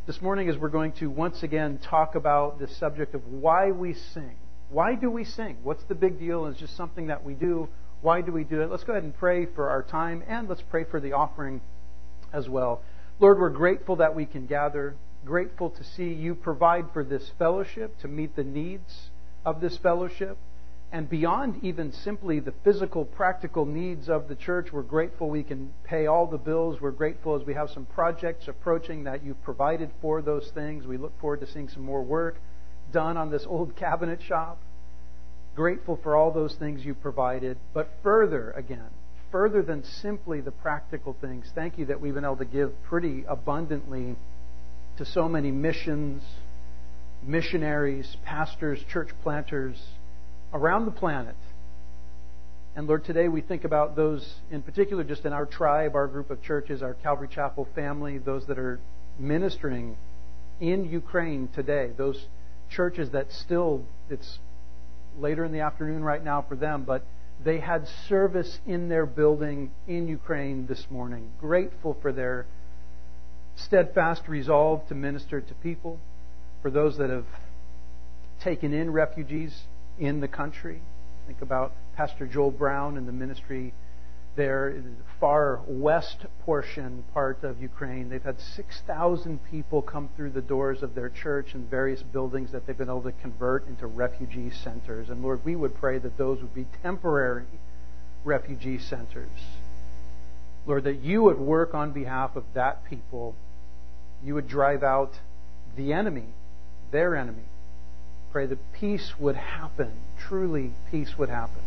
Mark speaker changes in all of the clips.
Speaker 1: this morning as we're going to once again talk about this subject of why we sing. Why do we sing? What's the big deal? It's just something that we do. Why do we do it? Let's go ahead and pray for our time, and let's pray for the offering as well. Lord, we're grateful that we can gather, grateful to see you provide for this fellowship, to meet the needs of this fellowship. And beyond even simply the physical, practical needs of the church, we're grateful we can pay all the bills. We're grateful as we have some projects approaching that you've provided for those things. We look forward to seeing some more work done on this old cabinet shop. Grateful for all those things you provided. But further than simply the practical things, thank you that we've been able to give pretty abundantly to so many missions, missionaries, pastors, church planters around the planet. And Lord, today we think about those in particular just in our tribe, our group of churches, our Calvary Chapel family, those that are ministering in Ukraine today, those churches that still, it's later in the afternoon right now for them, but they had service in their building in Ukraine this morning. Grateful for their steadfast resolve to minister to people, for those that have taken in refugees in the country. Think about Pastor Joel Brown and the ministry there in the far west part of Ukraine. They've had 6,000 people come through the doors of their church and various buildings that they've been able to convert into refugee centers. And Lord, we would pray that those would be temporary refugee centers. Lord, that you would work on behalf of that people. You would drive out the enemy, their enemy. Pray that peace would happen. Truly, peace would happen.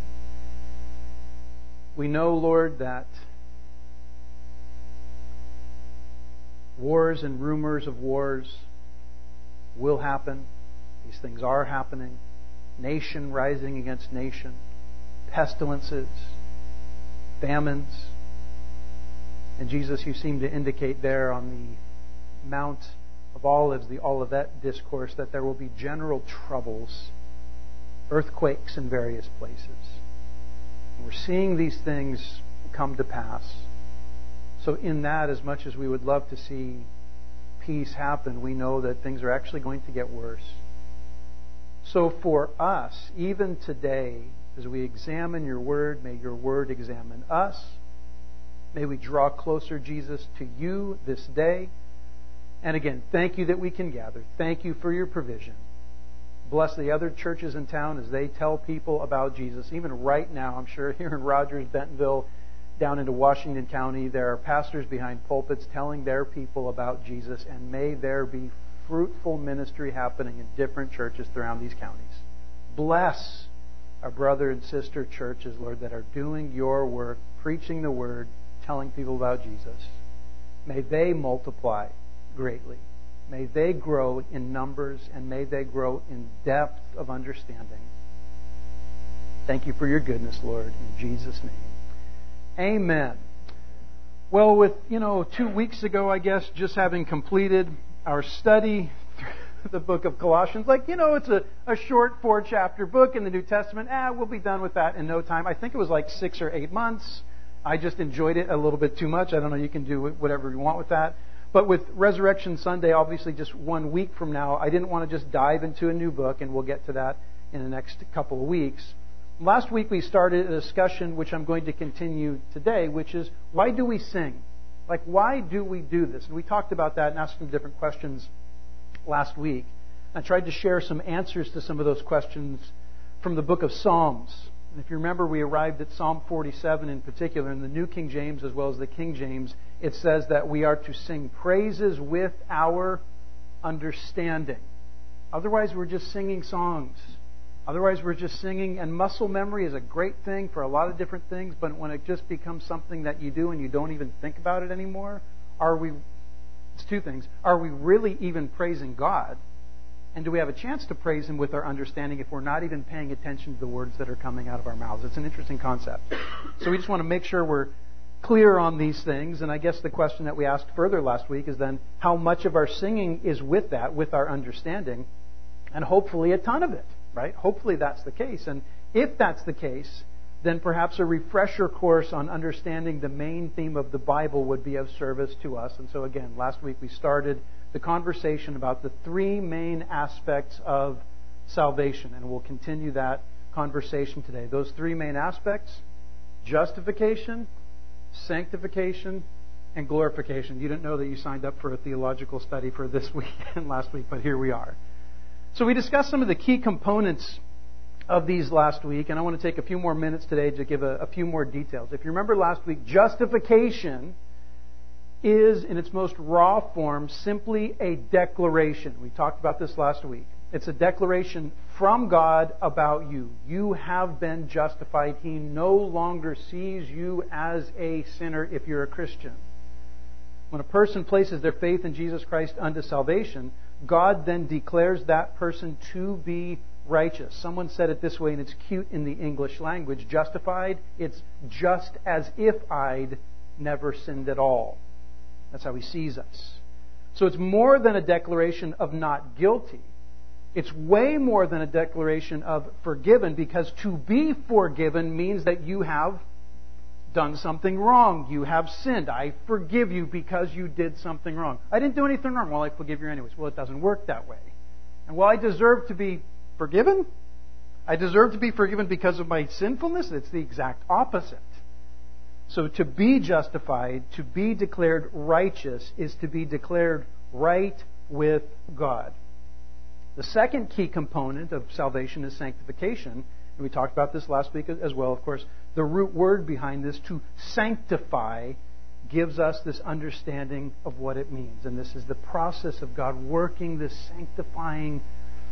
Speaker 1: We know, Lord, that wars and rumors of wars will happen. These things are happening. Nation rising against nation. Pestilences. Famines. And Jesus, you seem to indicate there on the Mount of Olives, the Olivet discourse, that there will be general troubles, earthquakes in various places. And we're seeing these things come to pass. So in that, as much as we would love to see peace happen, we know that things are actually going to get worse. So for us, even today, as we examine your word, may your word examine us. May we draw closer, Jesus, to you this day. And again, thank you that we can gather. Thank you for your provision. Bless the other churches in town as they tell people about Jesus. Even right now, I'm sure here in Rogers, Bentonville, down into Washington County, there are pastors behind pulpits telling their people about Jesus. And may there be fruitful ministry happening in different churches throughout these counties. Bless our brother and sister churches, Lord, that are doing your work, preaching the word, telling people about Jesus. May they multiply greatly. May they grow in numbers, and may they grow in depth of understanding. Thank you for your goodness, Lord, in Jesus' name. Amen. Well, with, 2 weeks ago, I guess, just having completed our study through the book of Colossians, it's a short 4-chapter book in the New Testament. We'll be done with that in no time. I think it was 6 or 8 months. I just enjoyed it a little bit too much. I don't know, you can do whatever you want with that. But with Resurrection Sunday, obviously just 1 week from now, I didn't want to just dive into a new book, and we'll get to that in the next couple of weeks. Last week we started a discussion, which I'm going to continue today, which is, why do we sing? Why do we do this? And we talked about that and asked some different questions last week. I tried to share some answers to some of those questions from the book of Psalms. And if you remember, we arrived at Psalm 47 in particular, in the New King James as well as the King James. It says that we are to sing praises with our understanding. Otherwise, we're just singing songs. Otherwise, we're just singing. And muscle memory is a great thing for a lot of different things, but when it just becomes something that you do and you don't even think about it anymore, it's two things. Are we really even praising God? And do we have a chance to praise Him with our understanding if we're not even paying attention to the words that are coming out of our mouths? It's an interesting concept. So we just want to make sure we're clear on these things. And I guess the question that we asked further last week is then, how much of our singing is with that, with our understanding? And hopefully a ton of it, right? Hopefully that's the case. And if that's the case, then perhaps a refresher course on understanding the main theme of the Bible would be of service to us. And so again, last week we started the conversation about the three main aspects of salvation. And we'll continue that conversation today. Those three main aspects: justification, sanctification, and glorification. You didn't know that you signed up for a theological study for this week and last week, but here we are. So we discussed some of the key components of these last week, and I want to take a few more minutes today to give a few more details. If you remember last week, justification is, in its most raw form, simply a declaration. We talked about this last week. It's a declaration from God about you. You have been justified. He no longer sees you as a sinner if you're a Christian. When a person places their faith in Jesus Christ unto salvation, God then declares that person to be righteous. Someone said it this way, and it's cute in the English language. Justified, it's just as if I'd never sinned at all. That's how He sees us. So it's more than a declaration of not guilty. It's way more than a declaration of forgiven, because to be forgiven means that you have done something wrong. You have sinned. I forgive you because you did something wrong. I didn't do anything wrong. Well, I forgive you anyways. Well, it doesn't work that way. And while I deserve to be forgiven, I deserve to be forgiven because of my sinfulness. It's the exact opposite. So to be justified, to be declared righteous, is to be declared right with God. The second key component of salvation is sanctification. And we talked about this last week as well, of course. The root word behind this, to sanctify, gives us this understanding of what it means. And this is the process of God working this sanctifying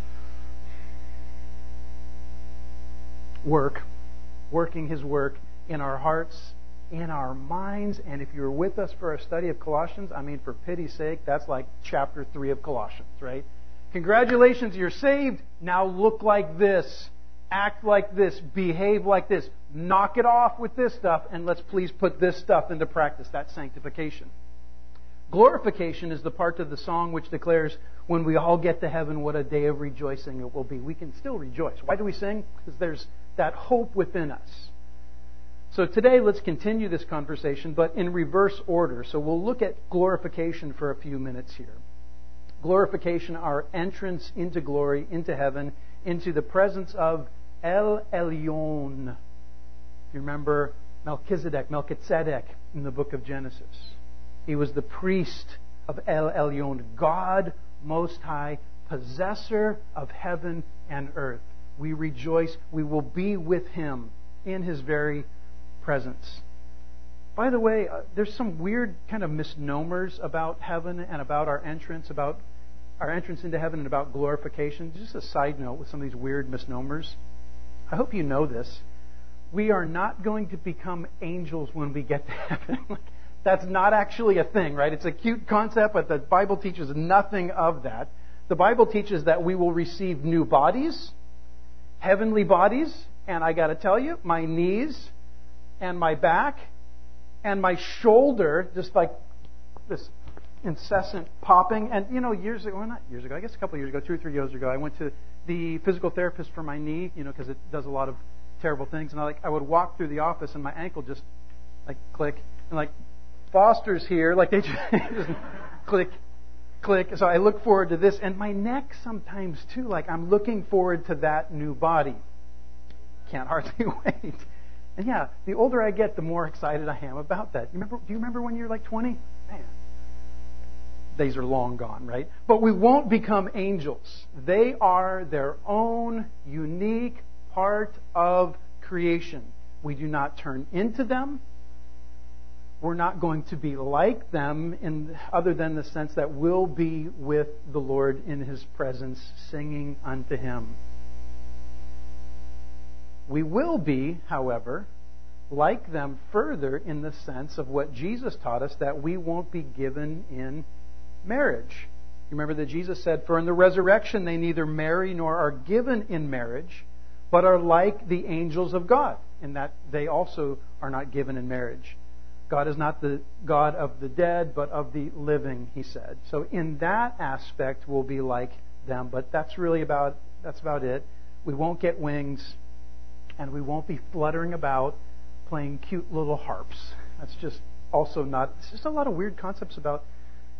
Speaker 1: work, working His work in our hearts, in our minds. And if you're with us for a study of Colossians, I mean, for pity's sake, that's like chapter 3 of Colossians, right? Congratulations, you're saved. Now look like this. Act like this. Behave like this. Knock it off with this stuff, and let's please put this stuff into practice. That's sanctification. Glorification is the part of the song which declares, when we all get to heaven, what a day of rejoicing it will be. We can still rejoice. Why do we sing? Because there's that hope within us. So today, let's continue this conversation, but in reverse order. So we'll look at glorification for a few minutes here. Glorification, our entrance into glory, into heaven, into the presence of El Elyon. If you remember Melchizedek in the book of Genesis. He was the priest of El Elyon, God Most High, possessor of heaven and earth. We rejoice. We will be with Him in His very presence. By the way, there's some weird kind of misnomers about heaven and about our entrance into heaven and about glorification. Just a side note with some of these weird misnomers. I hope you know this. We are not going to become angels when we get to heaven. That's not actually a thing, right? It's a cute concept, but the Bible teaches nothing of that. The Bible teaches that we will receive new bodies, heavenly bodies, and I got to tell you, my knees and my back and my shoulder, just like this incessant popping. And, years ago, well, not years ago, I guess a couple of years ago, 2 or 3 years ago, I went to the physical therapist for my knee, because it does a lot of terrible things. And I would walk through the office and my ankle just click. And Foster's here, they just click, click. So I look forward to this. And my neck sometimes too, I'm looking forward to that new body. Can't hardly wait. And yeah, the older I get, the more excited I am about that. Do you remember when you were 20? Man, days are long gone, right? But we won't become angels. They are their own unique part of creation. We do not turn into them. We're not going to be like them other than the sense that we'll be with the Lord in His presence, singing unto Him. We will be, however, like them further in the sense of what Jesus taught us, that we won't be given in marriage. You remember that Jesus said, "For in the resurrection they neither marry nor are given in marriage, but are like the angels of God, in that they also are not given in marriage." God is not the God of the dead, but of the living, He said. So in that aspect, we'll be like them, but that's about it. We won't get wings, and we won't be fluttering about playing cute little harps. That's just also not... It's just a lot of weird concepts about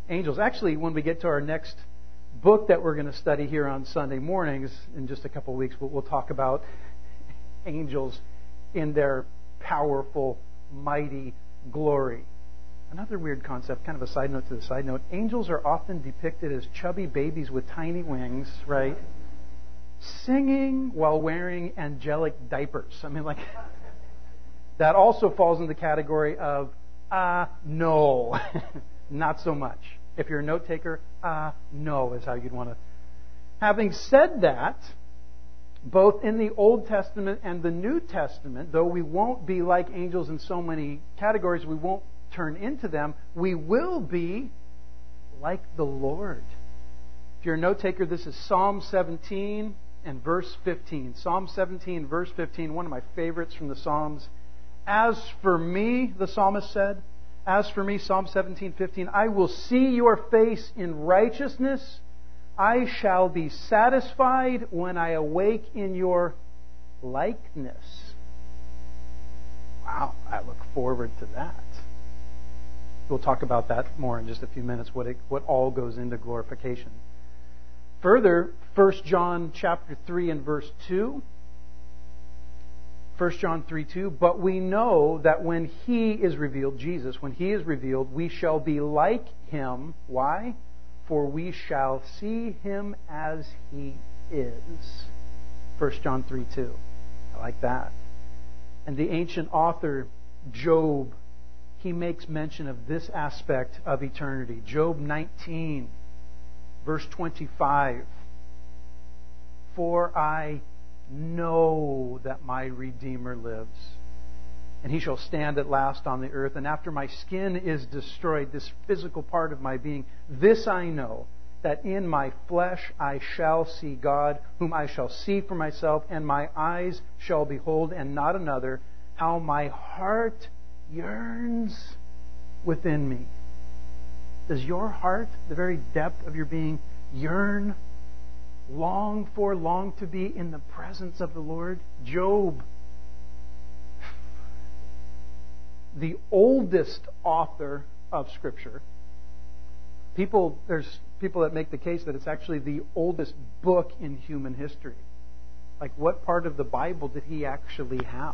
Speaker 1: angels. Actually, when we get to our next book that we're going to study here on Sunday mornings, in just a couple of weeks, we'll talk about angels in their powerful, mighty glory. Another weird concept, kind of a side note to the side note. Angels are often depicted as chubby babies with tiny wings, right? Singing while wearing angelic diapers. I mean, like, that also falls in the category of, no, not so much. If you're a note taker, no is how you'd want to. Having said that, both in the Old Testament and the New Testament, though we won't be like angels in so many categories, we won't turn into them, we will be like the Lord. If you're a note taker, this is Psalm 17 and verse 15. Psalm 17, verse 15, one of my favorites from the Psalms. As for me, the psalmist said, as for me, Psalm 17:15, I will see your face in righteousness. I shall be satisfied when I awake in your likeness. Wow, I look forward to that. We'll talk about that more in just a few minutes, what all goes into glorification. Further, 1 John chapter 3 and verse 2. 1 John 3:2, but we know that when He is revealed, Jesus, when He is revealed, we shall be like Him. Why? For we shall see Him as He is. 1 John 3:2. I like that. And the ancient author, Job, he makes mention of this aspect of eternity. Job 19, verse 25. For I know that my Redeemer lives, and He shall stand at last on the earth. And after my skin is destroyed, this physical part of my being, this I know, that in my flesh I shall see God, whom I shall see for myself, and my eyes shall behold, and not another. How my heart yearns within me. Does your heart, the very depth of your being, yearn, long to be in the presence of the Lord? Job, the oldest author of Scripture. There's people that make the case that it's actually the oldest book in human history. Like, what part of the Bible did he actually have?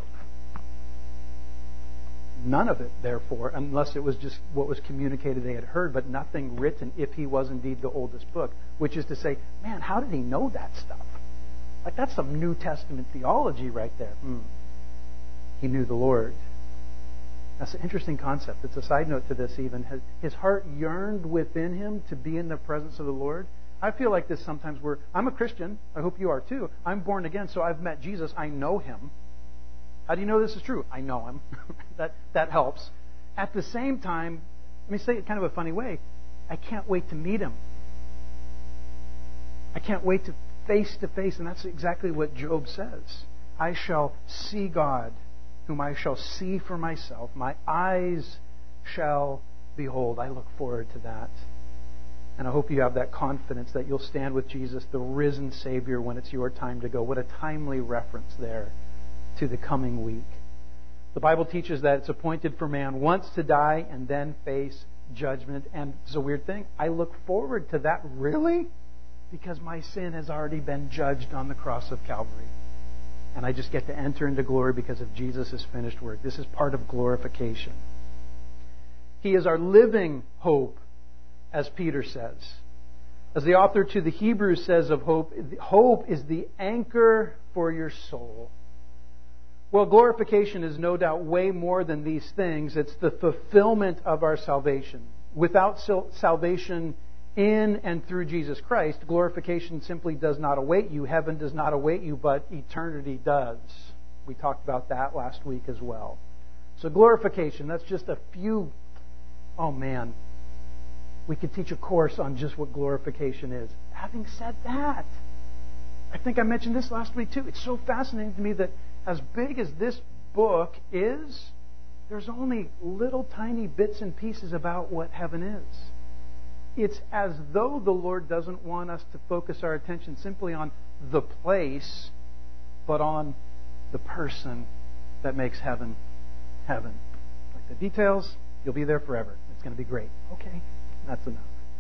Speaker 1: None of it, therefore, unless it was just what was communicated they had heard, but nothing written if he was indeed the oldest book. Which is to say, man, how did he know that stuff? Like, that's some New Testament theology right there. He knew the Lord. That's an interesting concept. It's a side note to this even. His heart yearned within him to be in the presence of the Lord. I feel like this sometimes where I'm a Christian. I hope you are too. I'm born again, so I've met Jesus. I know Him. How do you know this is true? I know Him. that helps. At the same time, let me say it kind of a funny way. I can't wait to meet Him. I can't wait to face, and that's exactly what Job says. I shall see God, whom I shall see for myself. My eyes shall behold. I look forward to that. And I hope you have that confidence that you'll stand with Jesus, the risen Savior, when it's your time to go. What a timely reference there to the coming week. The Bible teaches that it's appointed for man once to die and then face judgment. And it's a weird thing. I look forward to that, really? Because my sin has already been judged on the cross of Calvary. And I just get to enter into glory because of Jesus' finished work. This is part of glorification. He is our living hope, as Peter says. As the author to the Hebrews says of hope, hope is the anchor for your soul. Well, glorification is no doubt way more than these things. It's the fulfillment of our salvation. Without salvation in and through Jesus Christ, glorification simply does not await you. Heaven does not await you, but eternity does. We talked about that last week as well. So glorification, that's just a few... Oh man, we could teach a course on just what glorification is. Having said that, I think I mentioned this last week too. It's so fascinating to me that as big as this book is, there's only little tiny bits and pieces about what heaven is. It's as though the Lord doesn't want us to focus our attention simply on the place, but on the person that makes heaven heaven. Like the details, you'll be there forever. It's going to be great. Okay, that's enough.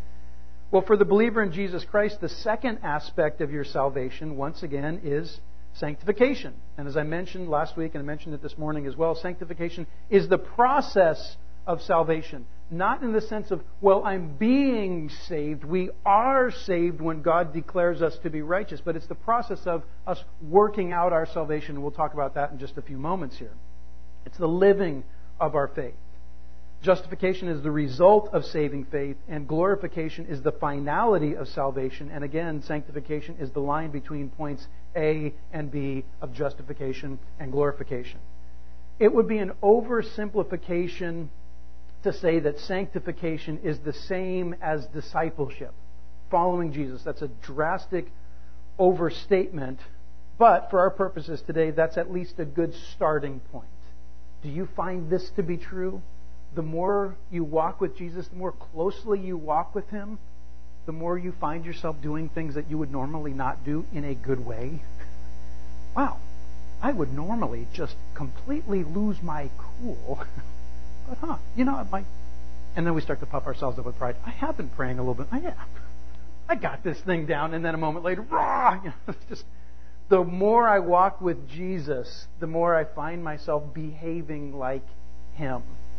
Speaker 1: Well, for the believer in Jesus Christ, the second aspect of your salvation, once again, is sanctification. And as I mentioned last week, and I mentioned it this morning as well, sanctification is the process of salvation. Not in the sense of, well, I'm being saved. We are saved when God declares us to be righteous. But it's the process of us working out our salvation. And we'll talk about that in just a few moments here. It's the living of our faith. Justification is the result of saving faith, and glorification is the finality of salvation. And again, sanctification is the line between points A and B of justification and glorification. It would be an oversimplification to say that sanctification is the same as discipleship, following Jesus. That's a drastic overstatement, but for our purposes today, that's at least a good starting point. Do you find this to be true? The more you walk with Jesus, the more closely you walk with Him, the more you find yourself doing things that you would normally not do in a good way. Wow, I would normally just completely lose my cool. But it might. And then we start to puff ourselves up with pride. I have been praying a little bit. I got this thing down. And then a moment later, it's just the more I walk with Jesus, the more I find myself behaving like Him.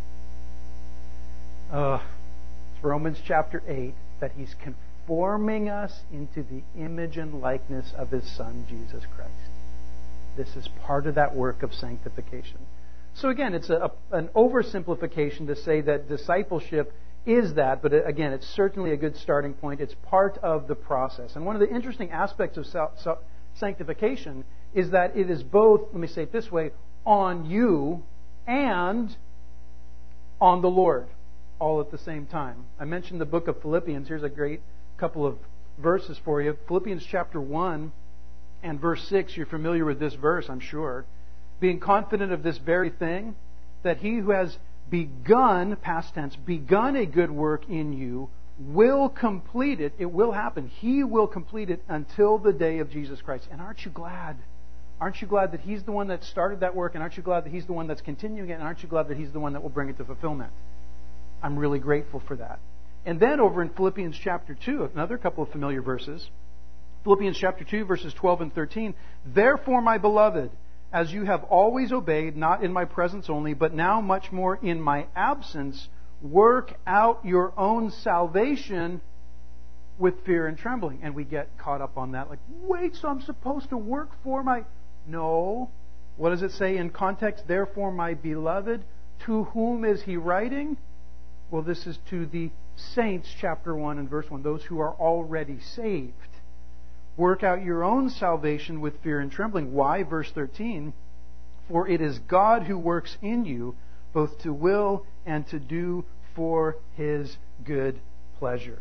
Speaker 1: It's Romans chapter 8 that He's conforming us into the image and likeness of His Son, Jesus Christ. This is part of that work of sanctification. So again, it's an oversimplification to say that discipleship is that, but again, it's certainly a good starting point. It's part of the process. And one of the interesting aspects of sanctification is that it is both, let me say it this way, on you and on the Lord, all at the same time. I mentioned the book of Philippians. Here's a great couple of verses for you. Philippians chapter 1 and verse 6. You're familiar with this verse, I'm sure. Being confident of this very thing, that He who has begun, past tense, begun a good work in you, will complete it. It will happen. He will complete it until the day of Jesus Christ. And aren't you glad? Aren't you glad that He's the one that started that work? And aren't you glad that He's the one that's continuing it? And aren't you glad that He's the one that will bring it to fulfillment? I'm really grateful for that. And then over in Philippians chapter 2, another couple of familiar verses. Philippians chapter 2, verses 12 and 13. Therefore, my beloved, as you have always obeyed, not in my presence only, but now much more in my absence, work out your own salvation with fear and trembling. And we get caught up on that. Like, wait, so I'm supposed to work for my... No. What does it say in context? Therefore, my beloved, to whom is He writing? Well, this is to the saints, chapter 1 and verse 1, those who are already saved. Work out your own salvation with fear and trembling. Why? Verse 13. For it is God who works in you, both to will and to do for His good pleasure.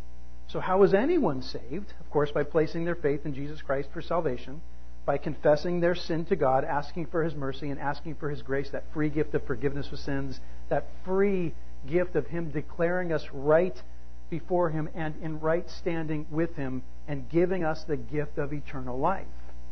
Speaker 1: So how is anyone saved? Of course, by placing their faith in Jesus Christ for salvation, by confessing their sin to God, asking for His mercy and asking for His grace, that free gift of forgiveness of sins, that free gift of Him declaring us right before Him and in right standing with Him, and giving us the gift of eternal life.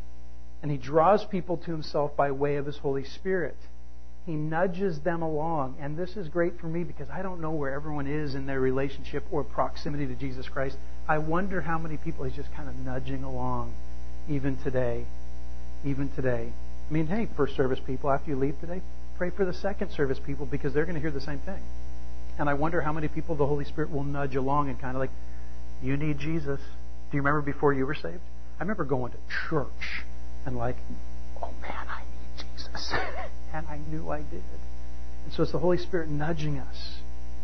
Speaker 1: And He draws people to Himself by way of His Holy Spirit. He nudges them along. And this is great for me because I don't know where everyone is in their relationship or proximity to Jesus Christ. I wonder how many people He's just kind of nudging along even today. Even today. I mean, hey, first service people, after you leave today, pray for the second service people because they're going to hear the same thing. And I wonder how many people the Holy Spirit will nudge along and kind of like, you need Jesus. Do you remember before you were saved? I remember going to church and like, oh man, I need Jesus. And I knew I did. And so it's the Holy Spirit nudging us.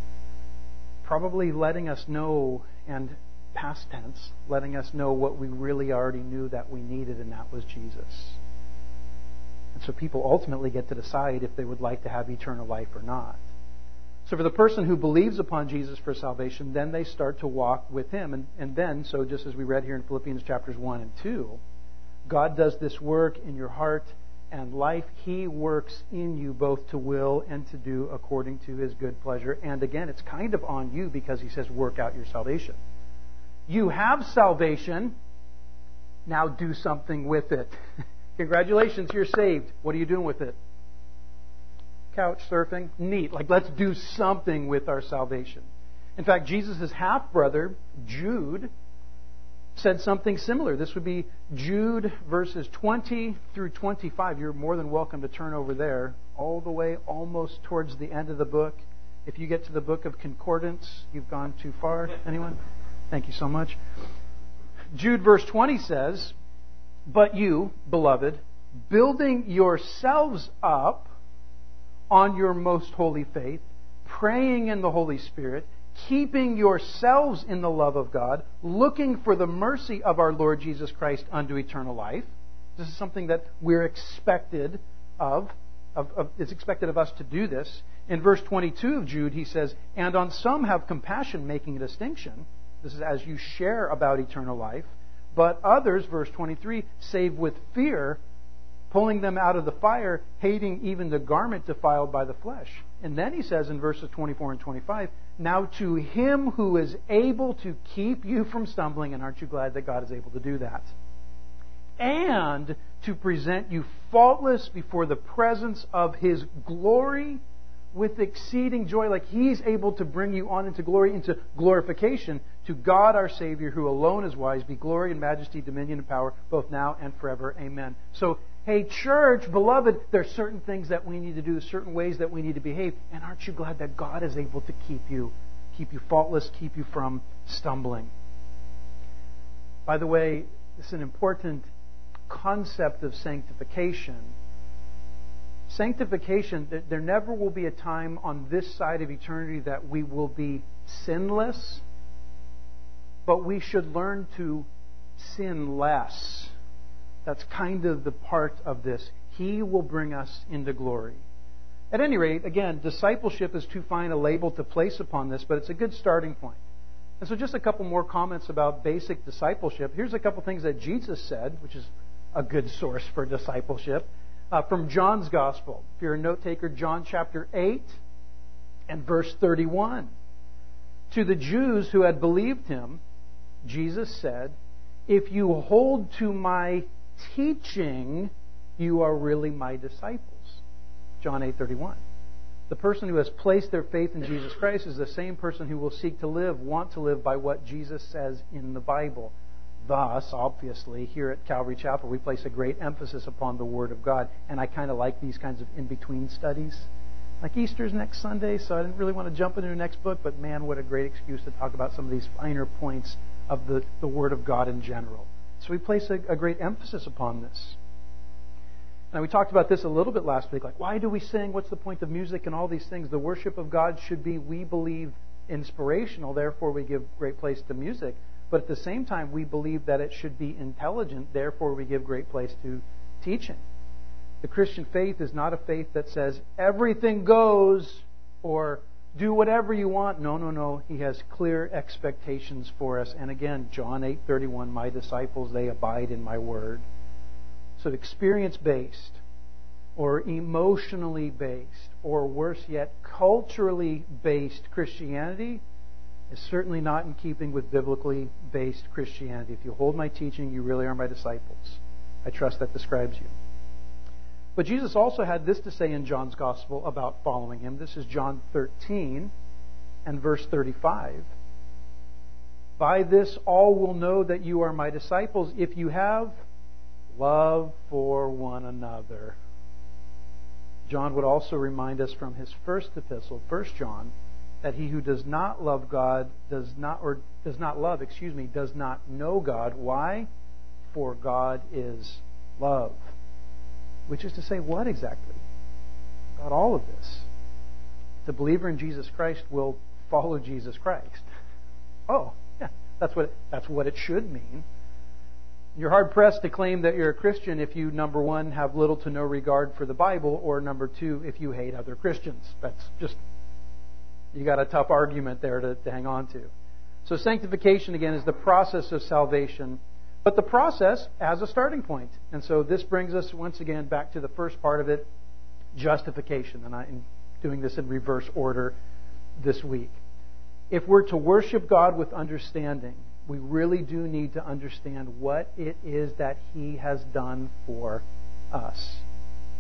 Speaker 1: Probably letting us know, and past tense, letting us know what we really already knew that we needed, and that was Jesus. And so people ultimately get to decide if they would like to have eternal life or not. So for the person who believes upon Jesus for salvation, then they start to walk with Him. And then, so just as we read here in Philippians chapters 1 and 2, God does this work in your heart and life. He works in you both to will and to do according to His good pleasure. And again, it's kind of on you because He says, work out your salvation. You have salvation. Now do something with it. Congratulations, you're saved. What are you doing with it? Couch surfing? Neat. Like, let's do something with our salvation. In fact, Jesus' half-brother, Jude, said something similar. This would be Jude verses 20 through 25. You're more than welcome to turn over there, all the way almost towards the end of the book. If you get to the book of Concordance, you've gone too far. Anyone? Thank you so much. Jude verse 20 says, "But you, beloved, building yourselves up on your most holy faith, praying in the Holy Spirit, keeping yourselves in the love of God, looking for the mercy of our Lord Jesus Christ unto eternal life." This is something that we're expected of. It's expected of us to do this. In verse 22 of Jude, he says, "And on some have compassion, making a distinction." This is as you share about eternal life. "But others," verse 23, "save with fear, pulling them out of the fire, hating even the garment defiled by the flesh." And then he says in verses 24 and 25, "Now to Him who is able to keep you from stumbling," and aren't you glad that God is able to do that? "And to present you faultless before the presence of His glory with exceeding joy." Like He's able to bring you on into glory, into glorification. "To God our Savior, who alone is wise, be glory and majesty, dominion and power, both now and forever. Amen." So, hey, church, beloved, there are certain things that we need to do, certain ways that we need to behave. And aren't you glad that God is able to keep you faultless, keep you from stumbling? By the way, it's an important concept of sanctification. Sanctification, there never will be a time on this side of eternity that we will be sinless, but we should learn to sin less. That's kind of the part of this. He will bring us into glory. At any rate, again, discipleship is too fine a label to place upon this, but it's a good starting point. And so just a couple more comments about basic discipleship. Here's a couple things that Jesus said, which is a good source for discipleship. From John's Gospel. If you're a note taker, John chapter 8 and verse 31. "To the Jews who had believed Him, Jesus said, 'If you hold to my teaching, you are really my disciples.'" John 8:31. The person who has placed their faith in Jesus Christ is the same person who will seek to live, want to live by what Jesus says in the Bible. Thus, obviously, here at Calvary Chapel, we place a great emphasis upon the Word of God. And I kind of like these kinds of in-between studies. Like Easter's next Sunday, so I didn't really want to jump into the next book, but man, what a great excuse to talk about some of these finer points of the Word of God in general. So we place a great emphasis upon this. Now, we talked about this a little bit last week. Like, why do we sing? What's the point of music and all these things? The worship of God should be, we believe, inspirational. Therefore, we give great place to music. But at the same time, we believe that it should be intelligent. Therefore, we give great place to teaching. The Christian faith is not a faith that says, everything goes, or do whatever you want. No. He has clear expectations for us. And again, John 8:31, "My disciples, they abide in my word." So experience-based, or emotionally based, or worse yet, culturally based Christianity is certainly not in keeping with biblically based Christianity. If you hold my teaching, you really are my disciples. I trust that describes you. But Jesus also had this to say in John's Gospel about following Him. This is John 13 and verse 35. "By this all will know that you are my disciples, if you have love for one another." John would also remind us from his first epistle, 1 John, that he who does not love God does not know God. Why? For God is love. Which is to say, what exactly? About all of this. The believer in Jesus Christ will follow Jesus Christ. Oh, yeah, that's what it should mean. You're hard-pressed to claim that you're a Christian if you, number one, have little to no regard for the Bible, or number two, if you hate other Christians. That's just, you got a tough argument there to hang on to. So sanctification, again, is the process of salvation, but the process has a starting point. And so this brings us, once again, back to the first part of it, justification. And I'm doing this in reverse order this week. If we're to worship God with understanding, we really do need to understand what it is that He has done for us.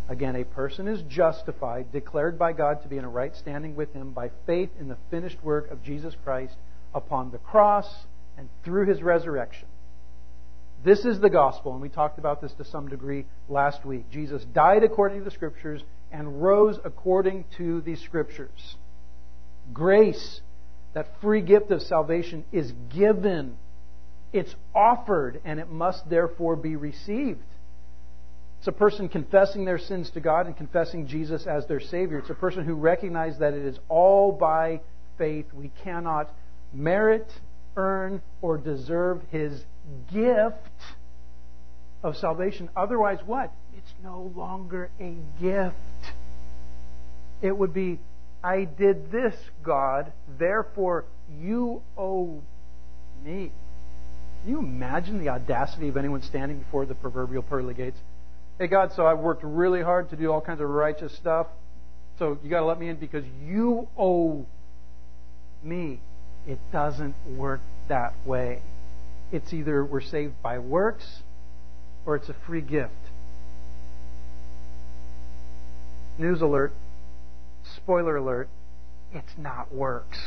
Speaker 1: Again, a person is justified, declared by God to be in a right standing with Him by faith in the finished work of Jesus Christ upon the cross and through His resurrection. This is the gospel, and we talked about this to some degree last week. Jesus died according to the Scriptures and rose according to the Scriptures. Grace, that free gift of salvation, is given. It's offered, and it must therefore be received. It's a person confessing their sins to God and confessing Jesus as their Savior. It's a person who recognizes that it is all by faith. We cannot merit, earn, or deserve His gift of salvation. Otherwise, what? It's no longer a gift. It would be, I did this, God, therefore you owe me. Can you imagine the audacity of anyone standing before the proverbial pearly gates? Hey God, so I've worked really hard to do all kinds of righteous stuff, so you got to let me in because you owe me. It doesn't work that way. It's either we're saved by works or it's a free gift. News alert. Spoiler alert. It's not works.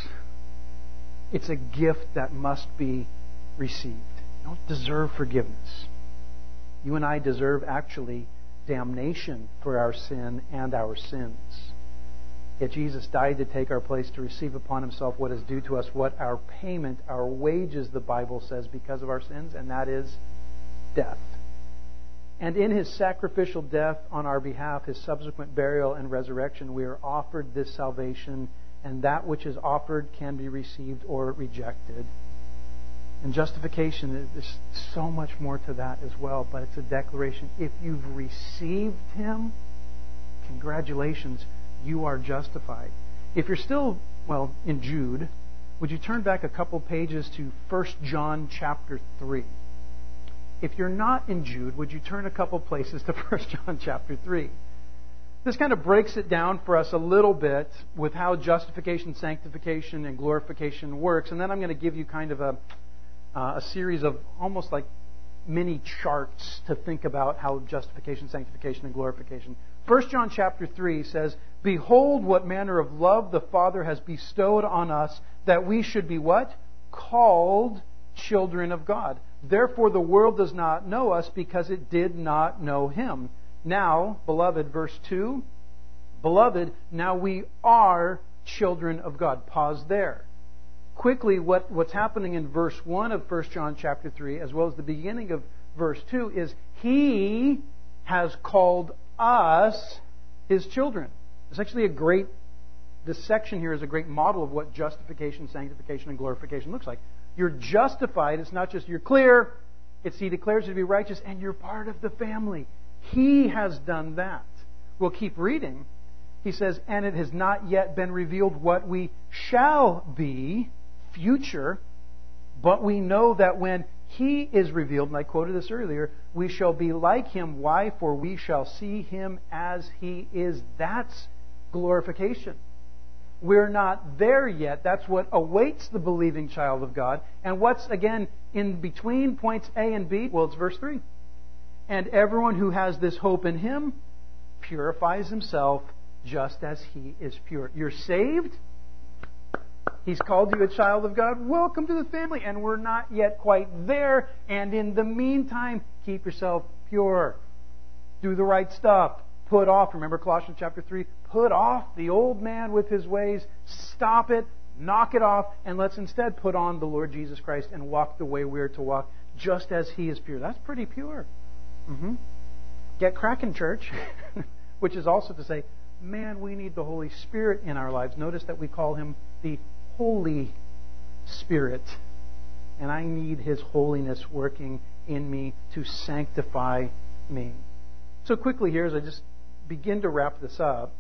Speaker 1: It's a gift that must be received. You don't deserve forgiveness. You and I deserve actually damnation for our sin and our sins. Yet Jesus died to take our place, to receive upon Himself what is due to us, what our payment, our wages, the Bible says, because of our sins, and that is death. And in His sacrificial death on our behalf, His subsequent burial and resurrection, we are offered this salvation, and that which is offered can be received or rejected. And justification, there's so much more to that as well, but it's a declaration. If you've received Him, congratulations, you are justified. If you're still, in Jude, would you turn back a couple pages to 1 John chapter 3? If you're not in Jude, would you turn a couple places to 1 John chapter 3? This kind of breaks it down for us a little bit with how justification, sanctification, and glorification works. And then I'm going to give you kind of a series of almost like mini charts to think about how justification, sanctification, and glorification. 1 John chapter 3 says, "Behold what manner of love the Father has bestowed on us, that we should be" what? "Called children of God. Therefore the world does not know us, because it did not know Him. Now, beloved," verse 2, "Beloved, now we are children of God." Pause there. Quickly, what's happening in verse 1 of 1 John chapter 3, as well as the beginning of verse 2, is He has called us His children. It's actually this section here is a great model of what justification, sanctification, and glorification looks like. You're justified. It's not just you're clear. It's He declares you to be righteous, and you're part of the family. He has done that. We'll keep reading. He says, "And it has not yet been revealed what we shall be," future, "but we know that when He is revealed," and I quoted this earlier, "we shall be like Him." Why? "For we shall see Him as He is." That's glorification. We're not there yet. That's what awaits the believing child of God. And what's, again, in between points A and B? Well, it's verse 3. "And everyone who has this hope in Him purifies himself just as He is pure." You're saved. He's called you a child of God. Welcome to the family. And we're not yet quite there. And in the meantime, keep yourself pure. Do the right stuff. Put off, remember Colossians chapter 3, put off the old man with his ways. Stop it. Knock it off. And let's instead put on the Lord Jesus Christ and walk the way we're to walk, just as He is pure. That's pretty pure. Get cracking, church. Which is also to say, man, we need the Holy Spirit in our lives. Notice that we call Him the Holy Spirit. And I need His holiness working in me to sanctify me. So quickly here, as I just begin to wrap this up,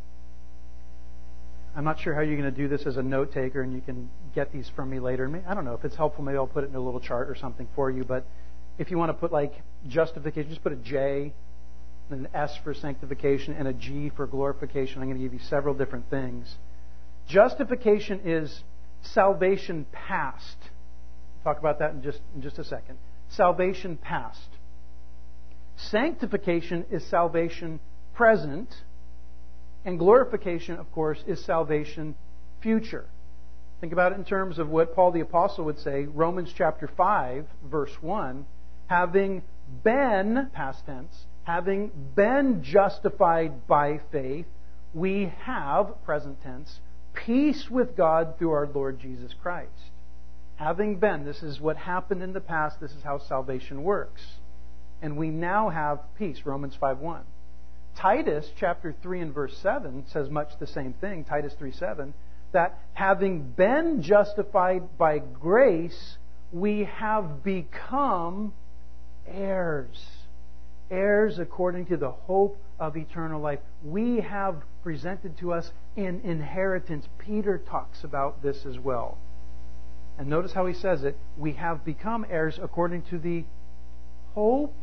Speaker 1: I'm not sure how you're going to do this as a note taker, and you can get these from me later. I don't know if it's helpful. Maybe I'll put it in a little chart or something for you. But if you want to put like justification, just put a J, an S for sanctification, and a G for glorification. I'm going to give you several different things. Justification is salvation past. We'll talk about that in just a second. Salvation past. Sanctification is salvation present. And glorification, of course, is salvation future. Think about it in terms of what Paul the Apostle would say, Romans chapter 5, verse 1, having been, past tense, having been justified by faith, we have, present tense, peace with God through our Lord Jesus Christ. Having been, this is what happened in the past, this is how salvation works. And we now have peace, Romans 5:1. Titus chapter 3 and verse 7 says much the same thing, Titus 3:7, that having been justified by grace, we have become heirs. Heirs according to the hope of eternal life. We have presented to us an inheritance. Peter talks about this as well. And notice how he says it. We have become heirs according to the hope.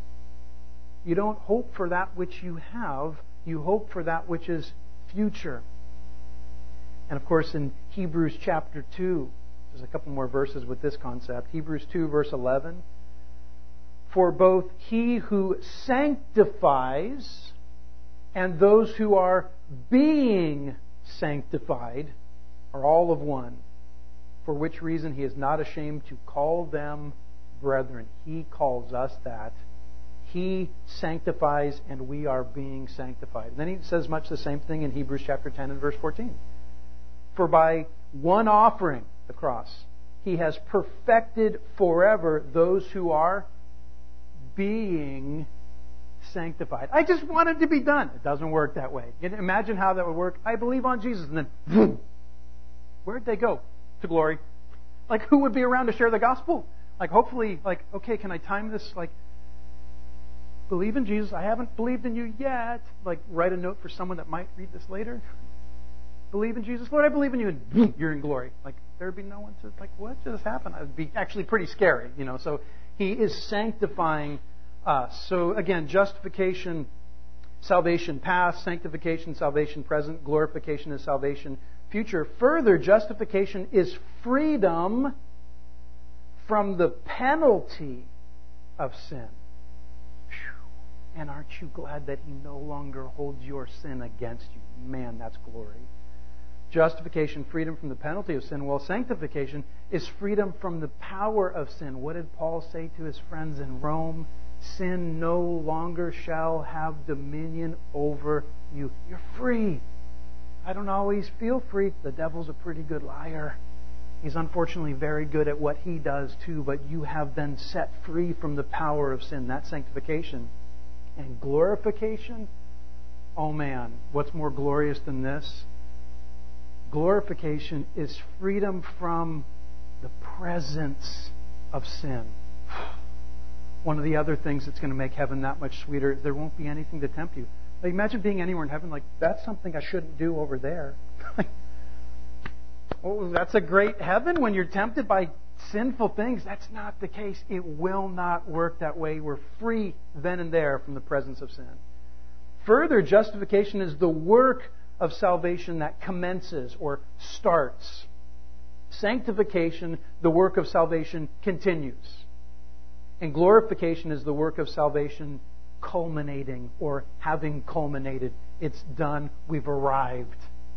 Speaker 1: You don't hope for that which you have. You hope for that which is future. And of course in Hebrews chapter 2, there's a couple more verses with this concept. Hebrews 2 verse 11. For both he who sanctifies and those who are being sanctified are all of one. For which reason he is not ashamed to call them brethren. He calls us that. He sanctifies and we are being sanctified. And then he says much the same thing in Hebrews chapter 10 and verse 14. For by one offering, the cross, he has perfected forever those who are being sanctified. I just want it to be done. It doesn't work that way. You can imagine how that would work. I believe on Jesus, and then boom, where'd they go? To glory. Like, who would be around to share the gospel? Like, hopefully, like, okay, can I time this? Like, believe in Jesus. I haven't believed in you yet. Like, write a note for someone that might read this later. Believe in Jesus. Lord, I believe in you. And boom, you're in glory. Like, there'd be no one to, like, what just happened? It would be actually pretty scary, you know. So he is sanctifying us. So again, justification, salvation past, sanctification, salvation present, glorification is salvation future. Further, justification is freedom from the penalty of sin. And aren't you glad that he no longer holds your sin against you? Man, that's glory. Justification, freedom from the penalty of sin. Well, sanctification is freedom from the power of sin. What did Paul say to his friends in Rome? Sin no longer shall have dominion over you. You're free. I don't always feel free. The devil's a pretty good liar. He's unfortunately very good at what he does too, but you have been set free from the power of sin. That's sanctification. And glorification? Oh man, what's more glorious than this? Glorification is freedom from the presence of sin. One of the other things that's going to make heaven that much sweeter is there won't be anything to tempt you. Like, imagine being anywhere in heaven like, that's something I shouldn't do over there. Oh, that's a great heaven when you're tempted by sinful things. That's not the case. It will not work that way. We're free then and there from the presence of sin. Further, justification is the work of salvation that commences or starts. Sanctification, the work of salvation, continues. And glorification is the work of salvation culminating or having culminated. It's done. We've arrived.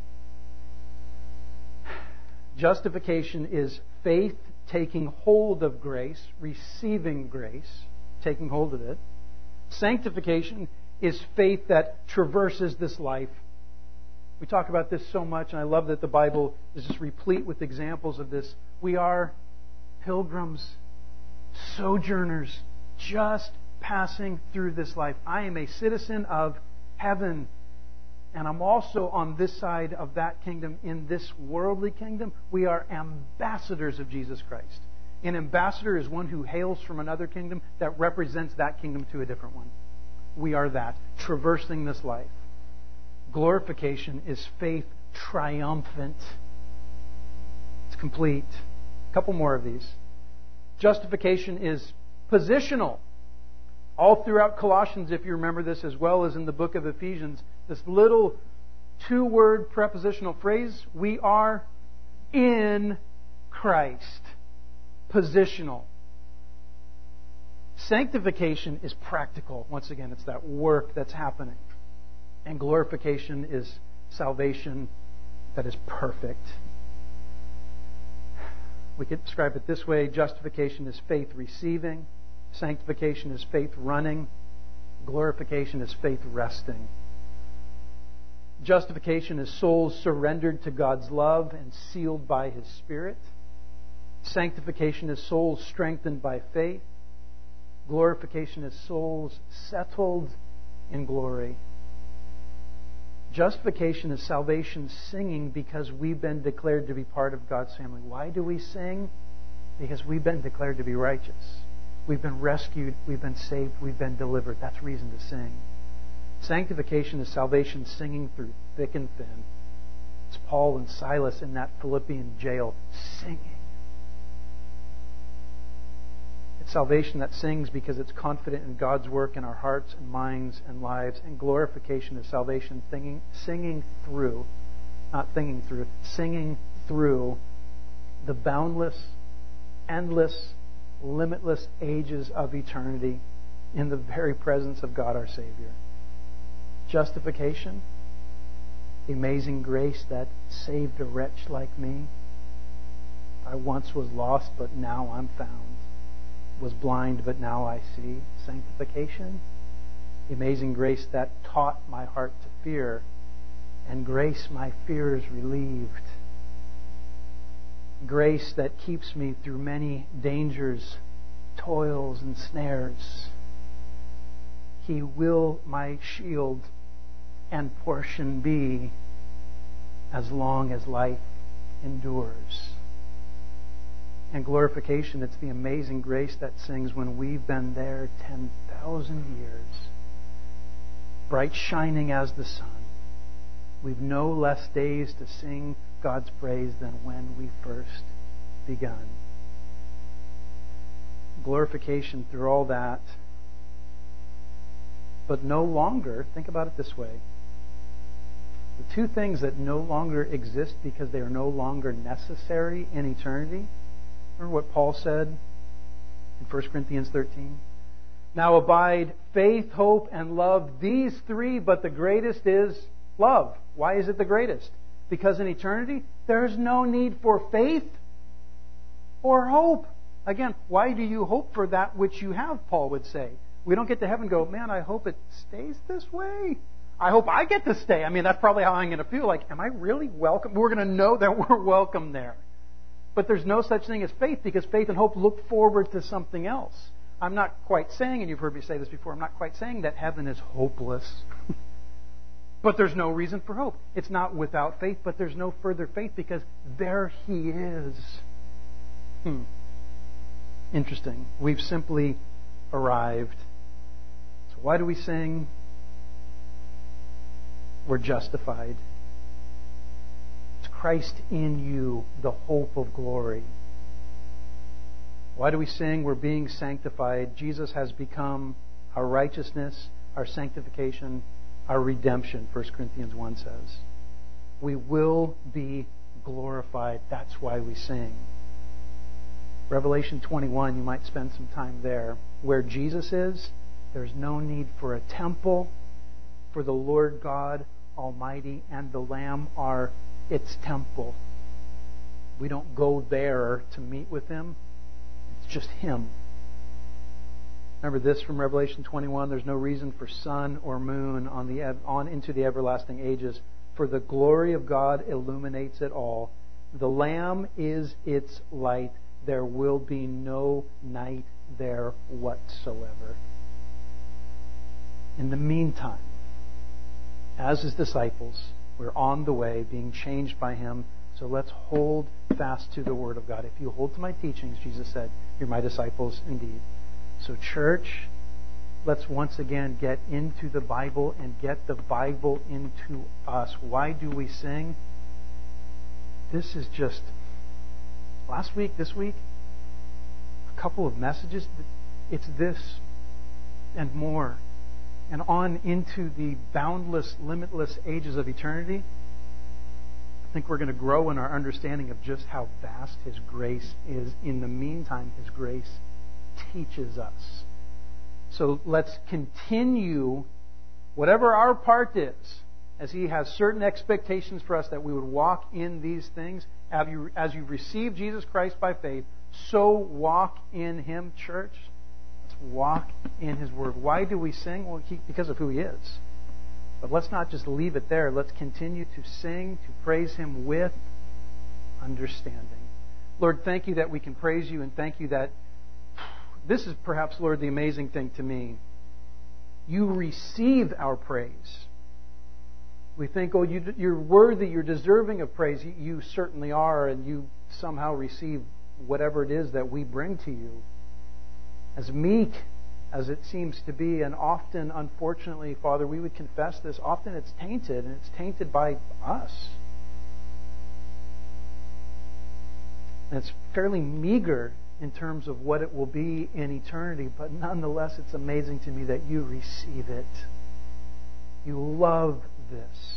Speaker 1: Justification is faith taking hold of grace, receiving grace, taking hold of it. Sanctification is faith that traverses this life. We talk about this so much, and I love that the Bible is just replete with examples of this. We are pilgrims, sojourners, just passing through this life. I am a citizen of heaven, and I'm also on this side of that kingdom. In this worldly kingdom, we are ambassadors of Jesus Christ. An ambassador is one who hails from another kingdom that represents that kingdom to a different one. We are that, traversing this life. Glorification is faith triumphant. It's complete. A couple more of these. Justification is positional. All throughout Colossians, if you remember this, as well as in the book of Ephesians, this little two-word prepositional phrase, we are in Christ. Positional. Sanctification is practical. Once again, it's that work that's happening. And glorification is salvation that is perfect. We could describe it this way. Justification is faith receiving. Sanctification is faith running. Glorification is faith resting. Justification is souls surrendered to God's love and sealed by His Spirit. Sanctification is souls strengthened by faith. Glorification is souls settled in glory. Justification is salvation singing because we've been declared to be part of God's family. Why do we sing? Because we've been declared to be righteous. We've been rescued, we've been saved, we've been delivered. That's reason to sing. Sanctification is salvation singing through thick and thin. It's Paul and Silas in that Philippian jail singing. It's salvation that sings because it's confident in God's work in our hearts and minds and lives. And glorification is salvation singing through the boundless, endless, limitless ages of eternity in the very presence of God our Savior. Justification, the amazing grace that saved a wretch like me. I once was lost, but now I'm found. Was blind, but now I see. Sanctification, the amazing grace that taught my heart to fear, and grace my fears relieved. Grace that keeps me through many dangers, toils, and snares. He will my shield and portion be as long as life endures. And glorification, it's the amazing grace that sings when we've been there 10,000 years, bright shining as the sun. We've no less days to sing God's praise than when we first begun. Glorification through all that, but no longer, think about it this way, the two things that no longer exist because they are no longer necessary in eternity. Remember what Paul said in 1 Corinthians 13? Now abide faith, hope, and love, these three, but the greatest is love. Why is it the greatest? Because in eternity, there's no need for faith or hope. Again, why do you hope for that which you have, Paul would say. We don't get to heaven and go, man, I hope it stays this way. I hope I get to stay. I mean, that's probably how I'm going to feel. Like, am I really welcome? We're going to know that we're welcome there. But there's no such thing as faith, because faith and hope look forward to something else. I'm not quite saying, and you've heard me say this before, I'm not quite saying that heaven is hopeless. But there's no reason for hope. It's not without faith, but there's no further faith because there He is. Interesting. We've simply arrived. So why do we sing? We're justified. It's Christ in you, the hope of glory. Why do we sing? We're being sanctified. Jesus has become our righteousness, our sanctification, our redemption, 1 Corinthians 1 says. We will be glorified. That's why we sing. Revelation 21, you might spend some time there. Where Jesus is, there's no need for a temple, for the Lord God Almighty and the Lamb are its temple. We don't go there to meet with Him. It's just Him. Remember this from Revelation 21, there's no reason for sun or moon on into the everlasting ages, for the glory of God illuminates it all. The Lamb is its light. There will be no night there whatsoever. In the meantime, as His disciples, we're on the way, being changed by Him. So let's hold fast to the Word of God. If you hold to my teachings, Jesus said, you're my disciples indeed. So church, let's once again get into the Bible and get the Bible into us. Why do we sing? This is just, last week, this week, a couple of messages. It's this and more. And on into the boundless, limitless ages of eternity. I think we're going to grow in our understanding of just how vast His grace is. In the meantime, His grace teaches us. So let's continue whatever our part is, as He has certain expectations for us that we would walk in these things, as you receive Jesus Christ by faith, so walk in Him, church. Let's walk in His Word. Why do we sing? Well, because of who He is. But let's not just leave it there. Let's continue to sing, to praise Him with understanding. Lord, thank You that we can praise You, and thank You that this is perhaps, Lord, the amazing thing to me. You receive our praise. We think, oh, you're worthy, you're deserving of praise. You certainly are, and You somehow receive whatever it is that we bring to You. As meek as it seems to be, and often, unfortunately, Father, we would confess this, often it's tainted, and it's tainted by us. And it's fairly meager in terms of what it will be in eternity, but nonetheless, it's amazing to me that You receive it. You love this.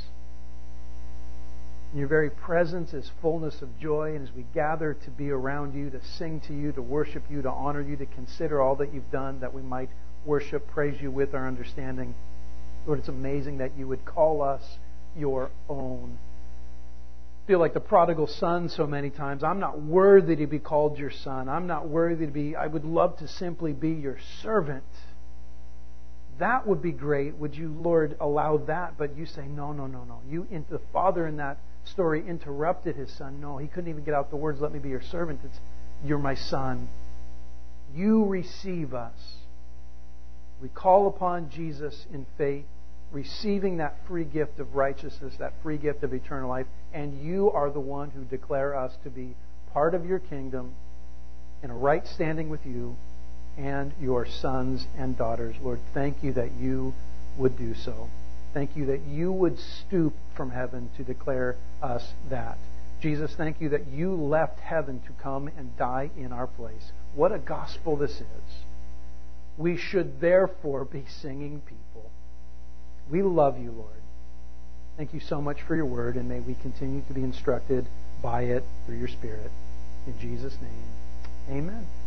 Speaker 1: In Your very presence is fullness of joy, and as we gather to be around You, to sing to You, to worship You, to honor You, to consider all that You've done, that we might worship, praise You with our understanding. Lord, it's amazing that You would call us Your own. I feel like the prodigal son so many times. I'm not worthy to be called Your son. I'm not worthy to be, I would love to simply be Your servant. That would be great. Would You, Lord, allow that? But You say, no. The father in that story interrupted his son. No, he couldn't even get out the words, let me be Your servant. It's, You're my son. You receive us. We call upon Jesus in faith, receiving that free gift of righteousness, that free gift of eternal life, and You are the one who declare us to be part of Your kingdom in a right standing with You and Your sons and daughters. Lord, thank You that You would do so. Thank You that You would stoop from heaven to declare us that. Jesus, thank You that You left heaven to come and die in our place. What a gospel this is. We should therefore be singing people. We love You, Lord. Thank You so much for Your word, and may we continue to be instructed by it through Your Spirit. In Jesus' name, amen.